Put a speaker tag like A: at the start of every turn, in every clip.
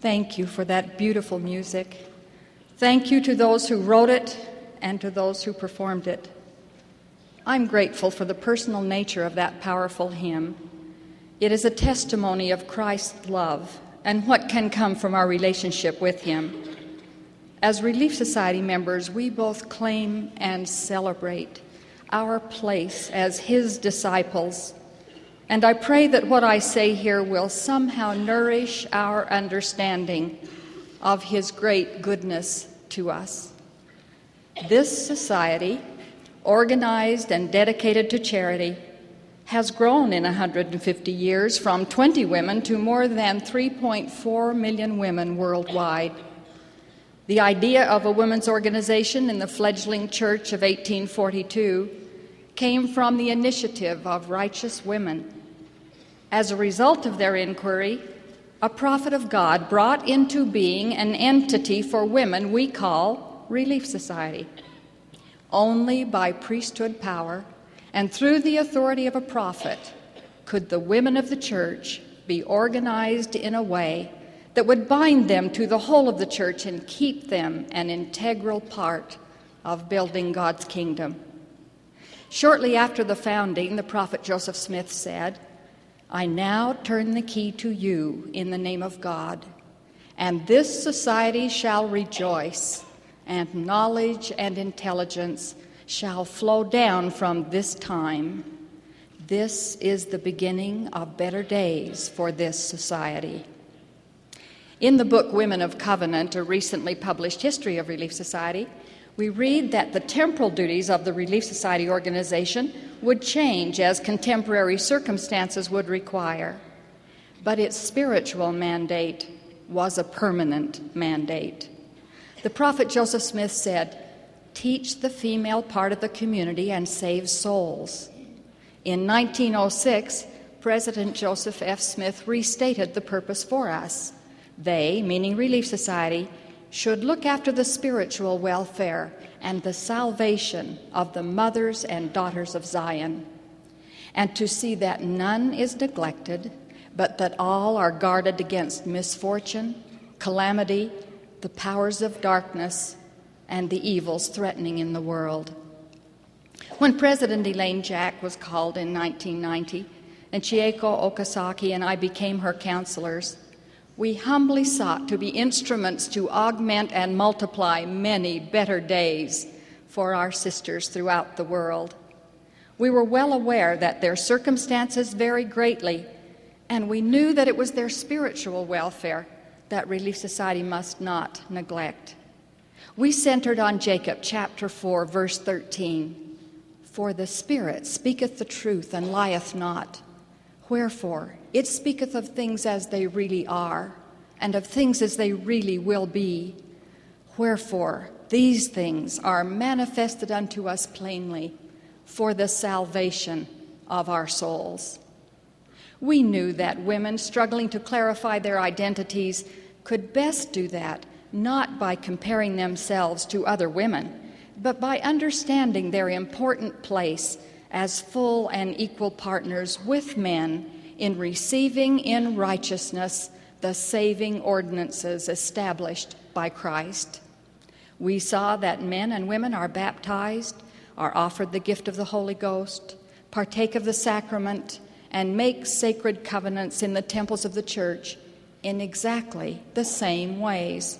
A: Thank you for that beautiful music. Thank you to those who wrote it and to those who performed it. I'm grateful for the personal nature of that powerful hymn. It is a testimony of Christ's love and what can come from our relationship with Him. As Relief Society members, we both claim and celebrate our place as His disciples. And I pray that what I say here will somehow nourish our understanding of His great goodness to us. This society, organized and dedicated to charity, has grown in 150 years from 20 women to more than 3.4 million women worldwide. The idea of a women's organization in the fledgling church of 1842 came from the initiative of righteous women. As a result of their inquiry, a prophet of God brought into being an entity for women we call Relief Society. Only by priesthood power and through the authority of a prophet could the women of the church be organized in a way that would bind them to the whole of the church and keep them an integral part of building God's kingdom. Shortly after the founding, the prophet Joseph Smith said, "I now turn the key to you in the name of God, and this society shall rejoice, and knowledge and intelligence shall flow down from this time. This is the beginning of better days for this society." In the book Women of Covenant, a recently published history of Relief Society, we read that the temporal duties of the Relief Society organization would change as contemporary circumstances would require. But its spiritual mandate was a permanent mandate. The prophet Joseph Smith said, "Teach the female part of the community and save souls." In 1906, President Joseph F. Smith restated the purpose for us. They, meaning Relief Society, should look after the spiritual welfare and the salvation of the mothers and daughters of Zion, and to see that none is neglected, but that all are guarded against misfortune, calamity, the powers of darkness, and the evils threatening in the world. When President Elaine Jack was called in 1990, and Chieko Okazaki and I became her counselors, we humbly sought to be instruments to augment and multiply many better days for our sisters throughout the world. We were well aware that their circumstances varied greatly, and we knew that it was their spiritual welfare that Relief Society must not neglect. We centered on Jacob chapter 4, verse 13. "For the Spirit speaketh the truth and lieth not. Wherefore, it speaketh of things as they really are, and of things as they really will be. Wherefore, these things are manifested unto us plainly for the salvation of our souls." We knew that women struggling to clarify their identities could best do that not by comparing themselves to other women, but by understanding their important place as full and equal partners with men in receiving in righteousness the saving ordinances established by Christ. We saw that men and women are baptized, are offered the gift of the Holy Ghost, partake of the sacrament, and make sacred covenants in the temples of the church in exactly the same ways.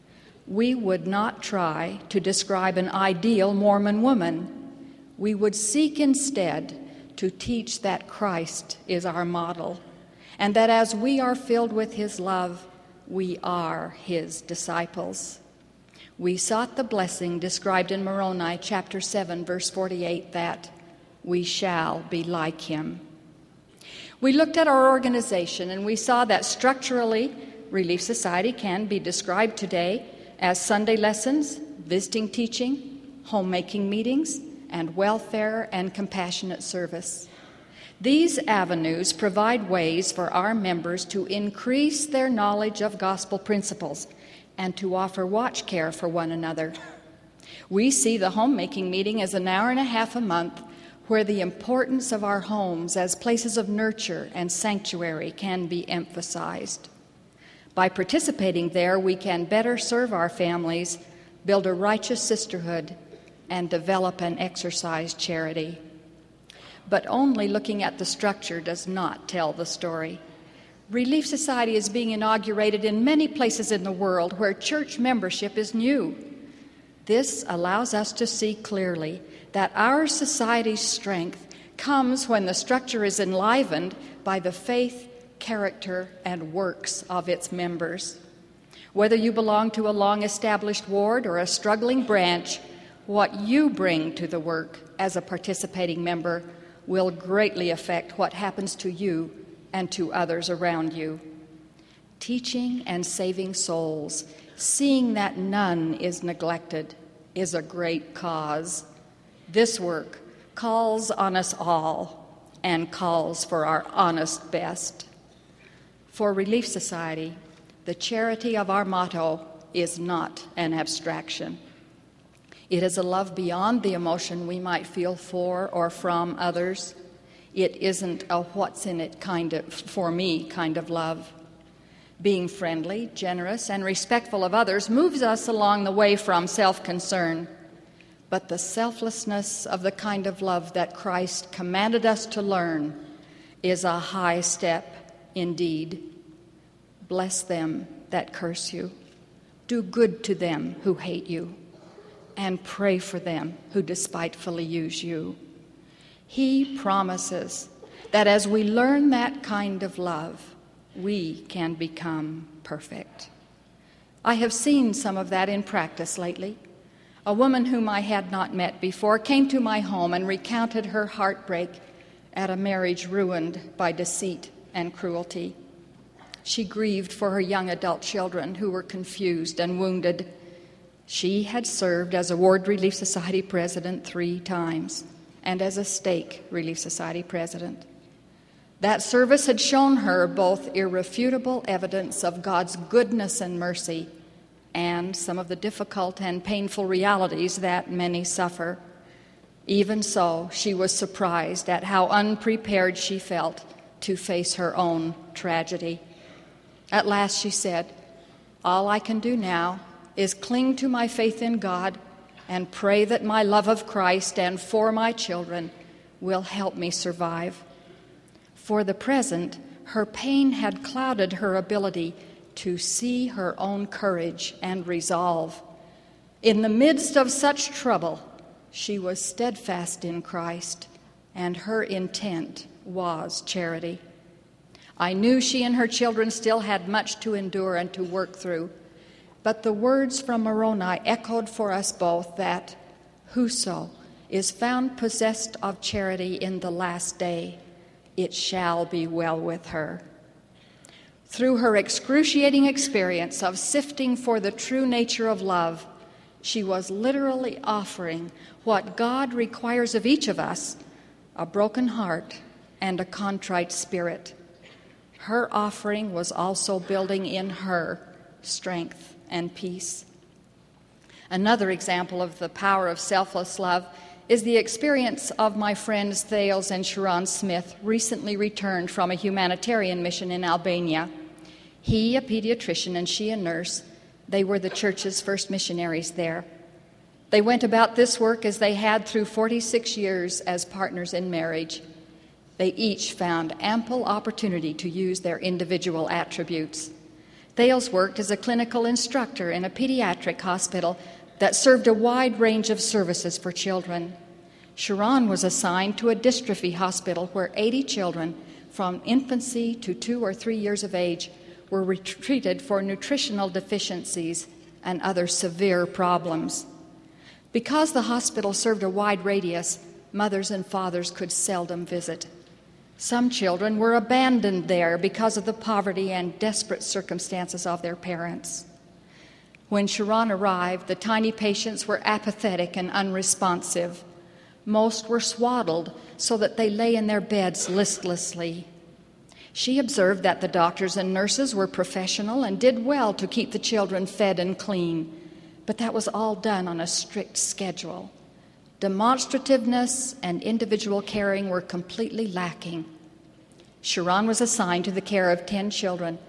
A: We would not try to describe an ideal Mormon woman. We would seek instead to teach that Christ is our model, and that as we are filled with His love, we are His disciples. We sought the blessing described in Moroni chapter 7, verse 48, that we shall be like Him. We looked at our organization and we saw that structurally, Relief Society can be described today as Sunday lessons, visiting teaching, homemaking meetings, and welfare and compassionate service. These avenues provide ways for our members to increase their knowledge of gospel principles and to offer watch care for one another. We see the homemaking meeting as an hour and a half a month where the importance of our homes as places of nurture and sanctuary can be emphasized. By participating there, we can better serve our families, build a righteous sisterhood, and develop and exercise charity. But only looking at the structure does not tell the story. Relief Society is being inaugurated in many places in the world where church membership is new. This allows us to see clearly that our society's strength comes when the structure is enlivened by the faith, character, and works of its members. Whether you belong to a long-established ward or a struggling branch, what you bring to the work as a participating member will greatly affect what happens to you and to others around you. Teaching and saving souls, seeing that none is neglected, is a great cause. This work calls on us all and calls for our honest best. For Relief Society, the charity of our motto is not an abstraction. It is a love beyond the emotion we might feel for or from others. It isn't a what's in it kind of, for me kind of love. Being friendly, generous, and respectful of others moves us along the way from self-concern. But the selflessness of the kind of love that Christ commanded us to learn is a high step indeed. Bless them that curse you. Do good to them who hate you. And pray for them who despitefully use you. He promises that as we learn that kind of love, we can become perfect. I have seen some of that in practice lately. A woman whom I had not met before came to my home and recounted her heartbreak at a marriage ruined by deceit and cruelty. She grieved for her young adult children who were confused and wounded. She had served as a Ward Relief Society president 3 times and as a Stake Relief Society president. That service had shown her both irrefutable evidence of God's goodness and mercy and some of the difficult and painful realities that many suffer. Even so, she was surprised at how unprepared she felt to face her own tragedy. At last she said, "All I can do now is cling to my faith in God and pray that my love of Christ and for my children will help me survive." For the present, her pain had clouded her ability to see her own courage and resolve. In the midst of such trouble, she was steadfast in Christ, and her intent was charity. I knew she and her children still had much to endure and to work through, but the words from Moroni echoed for us both that whoso is found possessed of charity in the last day, it shall be well with her. Through her excruciating experience of sifting for the true nature of love, she was literally offering what God requires of each of us, a broken heart and a contrite spirit. Her offering was also building in her strength and peace. Another example of the power of selfless love is the experience of my friends Thales and Sharon Smith, recently returned from a humanitarian mission in Albania. He, a pediatrician, and she, a nurse. They were the church's first missionaries there. They went about this work as they had through 46 years as partners in marriage. They each found ample opportunity to use their individual attributes. Thales worked as a clinical instructor in a pediatric hospital that served a wide range of services for children. Sharon was assigned to a dystrophy hospital where 80 children from infancy to 2 or 3 years of age were treated for nutritional deficiencies and other severe problems. Because the hospital served a wide radius, mothers and fathers could seldom visit. Some children were abandoned there because of the poverty and desperate circumstances of their parents. When Sharon arrived, the tiny patients were apathetic and unresponsive. Most were swaddled so that they lay in their beds listlessly. She observed that the doctors and nurses were professional and did well to keep the children fed and clean, but that was all done on a strict schedule. Demonstrativeness and individual caring were completely lacking. Sharon was assigned to the care of 10 children.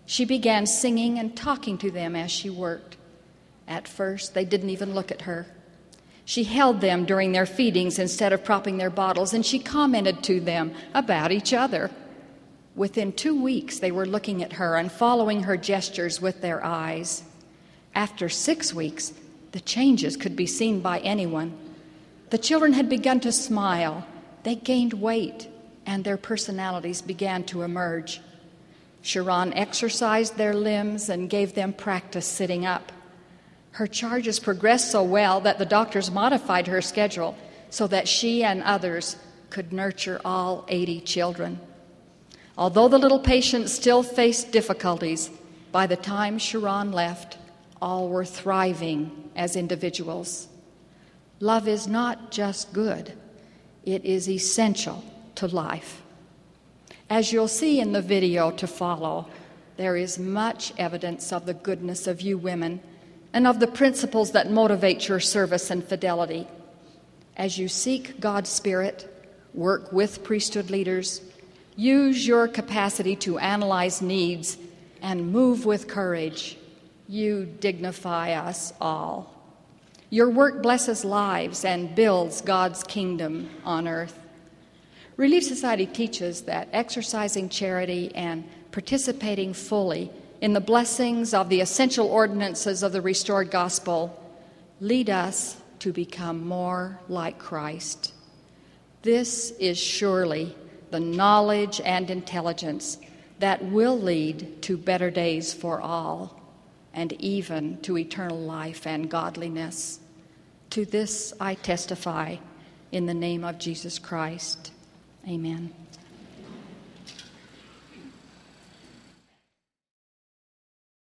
A: She began singing and talking to them as she worked. At first, they didn't even look at her. She held them during their feedings instead of propping their bottles, and she commented to them about each other. Within 2 weeks, they were looking at her and following her gestures with their eyes. After 6 weeks, the changes could be seen by anyone. The children had begun to smile. They gained weight, and their personalities began to emerge. Sharon exercised their limbs and gave them practice sitting up. Her charges progressed so well that the doctors modified her schedule so that she and others could nurture all 80 children. Although the little patient still faced difficulties, by the time Sharon left, all were thriving as individuals. Love is not just good, it is essential to life. As you'll see in the video to follow, there is much evidence of the goodness of you women and of the principles that motivate your service and fidelity. As you seek God's Spirit, work with priesthood leaders, use your capacity to analyze needs, and move with courage, you dignify us all. Your work blesses lives and builds God's kingdom on earth. Relief Society teaches that exercising charity and participating fully in the blessings of the essential ordinances of the restored gospel lead us to become more like Christ. This is surely the knowledge and intelligence that will lead to better days for all, and even to eternal life and godliness. To this I testify in the name of Jesus Christ. Amen.